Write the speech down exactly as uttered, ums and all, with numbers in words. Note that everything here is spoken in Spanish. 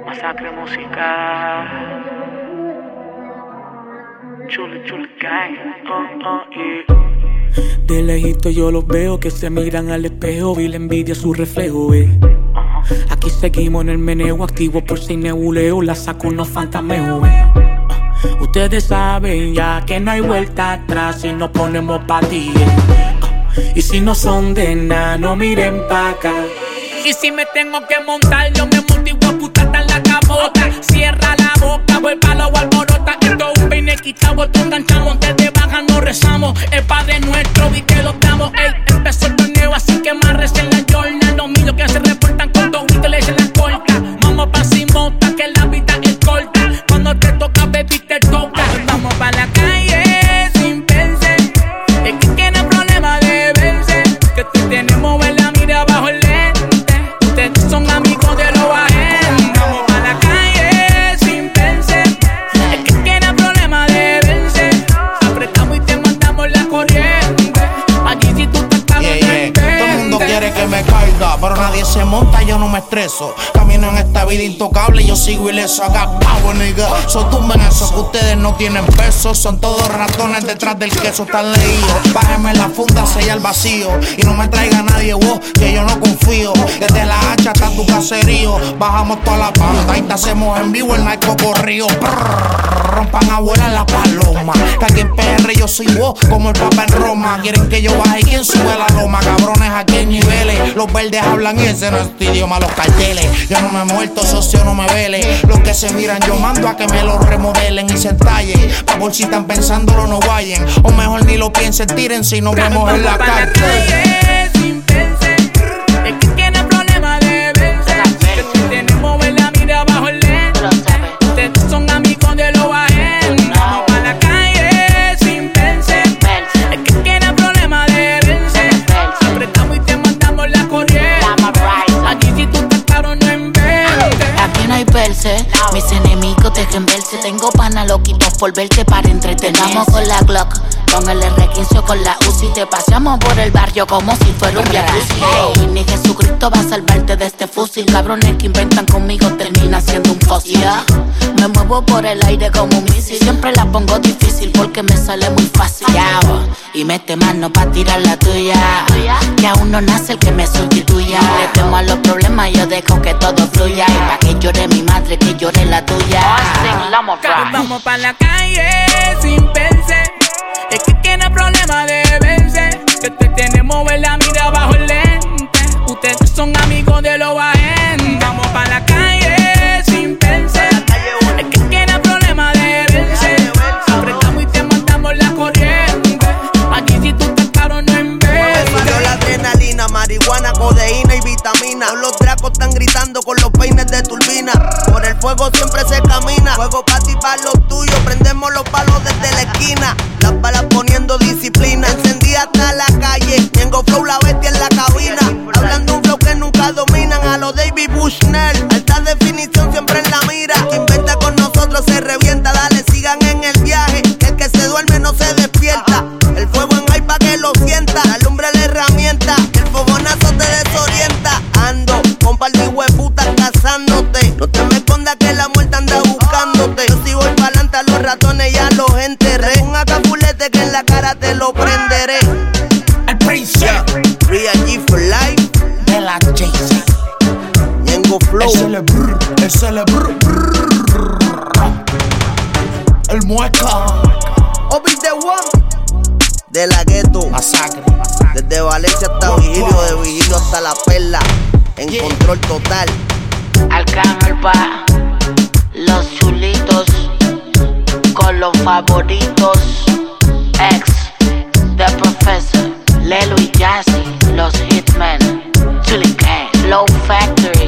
Masacre musical. Chuli, chuli gang. Oh, oh, yeah. De lejito yo los veo que se miran al espejo y la envidia su reflejo, eh. Aquí seguimos en el meneo, activo por si nebuleo, la saco unos fantameos, eh. Ustedes saben ya que no hay vuelta atrás si nos ponemos pa' ti, eh. Y si no son de nada, no miren pa' acá. Y si me tengo que montar, yo me monto y voy a putar en la cabota. Cierra la boca, voy palo o alborota. Esto es un peine quitado, te enganchamos. Desde baja nos rezamos, el Padre Nuestro y que lo damos. Ey, empezó el torneo, así que más recién la Jordan. Los míos que se reportan con todo y que le echen la corta. Vamos pa' Simota, que la vida es corta. Cuando te toca, baby, te toca. Vamos pa' la calle sin pensar. Es que tiene problema de verse. Que te tenemos en la mira bajo el son amigos de los ajenos. Vamos pa' la calle sin pensar. Es que tiene problema de vencer. Apretamos y te mandamos la corriente. Allí si tú estás caro yeah, yeah. Todo el mundo quiere que me caiga, pero nadie se monta, yo no me estreso. Camino en esta vida intocable, yo sigo ileso. Haga pavo, nigga. So tumben eso que ustedes no tienen peso. Son todos ratones detrás del queso, están leídos. Bájeme la funda, sella el vacío. Y no me traiga nadie, vos, que yo no confío. Desde la hacha hasta tu caserío. Bajamos toda la banda y te hacemos en vivo el narco corrido. Rompan abuela la paloma. Que aquí en P R yo soy vos, como el Papa en Roma. Quieren que yo baje, ¿quién sube la loma? Cabrones, aquí hay niveles. Los verdes hablan y ese no es tu idioma, los carteles. Yo no me he muerto, socio, no me vele. Los que se miran, yo mando a que me lo remodelen y se entallen. Pa' por si están pensándolo, no vayan. O mejor ni lo piensen, tiren si nos vemos en la calle. Sin pensar. Es que tiene problema de vencer. Que te tenemos en la mira bajo el lente. Ustedes son amigos de los ajenos. Vamos pa' la calle sin pensar. Es que tiene problema de vencer. Apretamos y te mandamos la corriente. Allí si tú estás caro no en verte. Aquí no hay verse. Mis enemigos dejen verse. Tengo pana loquitos por verte para entretener. Vamos con la Glock, con el R quince o con la U C I. Te paseamos por el barrio como si fuera un jacuzzi. Hey, ni Jesucristo va a salvarte de este fusil. Cabrones que inventan conmigo termina siendo un fósil. Yeah. Me muevo por el aire como un misil. Siempre la pongo difícil porque me sale muy fácil. Yeah, y mete mano pa' tirar la tuya. Que aún no nace el que me sustituya. Le temo a los problemas, yo dejo que todo fluya. Y pa' que llore mi madre, que llore la tuya. Vamos pa' la calle sin pensar. Es que tiene problema de vencer. Que te tenemos en la mira bajo el lente. Ustedes son amigos de los ajenos. Vamos pa' la calle sin pensar. Es que tiene problema de vencer. Apretamos y te mandamos la corriente. Aquí si tú estás caro no en vez. La adrenalina, marihuana, codeína y vitamina. Los dracos están gritando con los peines de turbina. Por el fuego siempre se camina. Fuego pa' ti, pa' los tuyos. Prendemos los palos desde la esquina. Las balas poniendo disciplina. Encendí hasta la calle. Tengo flow, la bestia en la cabina. Hablando un flow que nunca dominan. A los David Bushnell. Alta definición siempre en la mira. Quien inventa con nosotros se revienta. Dale, sigan en el viaje. Que el que se duerme no se despierta. El fuego en high pa' que lo sienta. La lumbre la herramienta. El fogonazo te desorienta. Ando con par de hueputas cazándote. No te me escondas que la muerte anda buscándote. Yo sí voy pa'lante, a los ratones ya los enterré. Un acapulete que en la cara te lo prenderé. El Prince, Ria G for life. de la Jay-Z. Ñengo Flow. El celebrr, el celebrr. El mueca. Obi the one. De la gueto. Masacre. Desde Valencia hasta Vigilio, de Vigilio hasta La Perla. En yeah. Control total. Arcángel pa' los chulitos con los favoritos. Ex The Professor, Lelo y Jazzy, los Hitmen, Chili Gang, Flow Factory.